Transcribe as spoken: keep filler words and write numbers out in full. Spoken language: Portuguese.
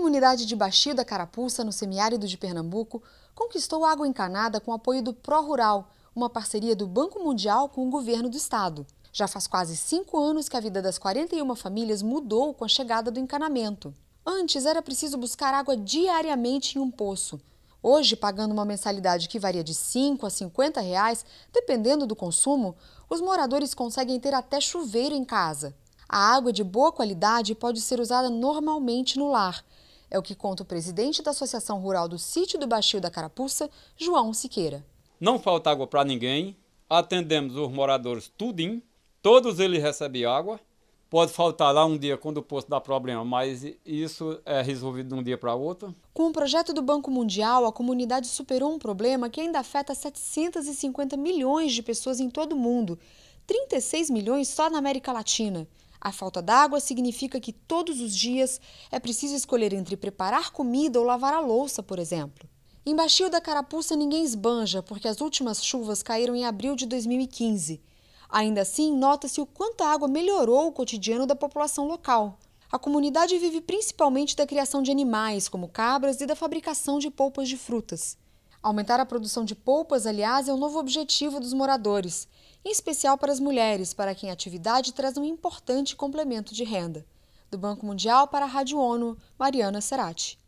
comunidade de Baixio da Carapuça, no semiárido de Pernambuco, conquistou água encanada com apoio do Pró-Rural, uma parceria do Banco Mundial com o governo do estado. Já faz quase cinco anos que a vida das quarenta e uma famílias mudou com a chegada do encanamento. Antes era preciso buscar água diariamente em um poço. Hoje, pagando uma mensalidade que varia de cinco a cinquenta reais, dependendo do consumo, os moradores conseguem ter até chuveiro em casa. A água é de boa qualidade e pode ser usada normalmente no lar. É o que conta o presidente da Associação Rural do Sítio do Baixio da Carapuça, João Siqueira. Não falta água para ninguém, atendemos os moradores tudinho, todos eles recebem água. Pode faltar lá um dia quando o poço dá problema, mas isso é resolvido de um dia para outro. Com o projeto do Banco Mundial, a comunidade superou um problema que ainda afeta setecentos e cinquenta milhões de pessoas em todo o mundo, trinta e seis milhões só na América Latina. A falta d'água significa que todos os dias é preciso escolher entre preparar comida ou lavar a louça, por exemplo. Em Baixio da Carapuça ninguém esbanja, porque as últimas chuvas caíram em abril de dois mil e quinze. Ainda assim, nota-se o quanto a água melhorou o cotidiano da população local. A comunidade vive principalmente da criação de animais, como cabras, e da fabricação de polpas de frutas. Aumentar a produção de polpas, aliás, é um novo objetivo dos moradores, em especial para as mulheres, para quem a atividade traz um importante complemento de renda. Do Banco Mundial para a Rádio ONU, Mariana Serati.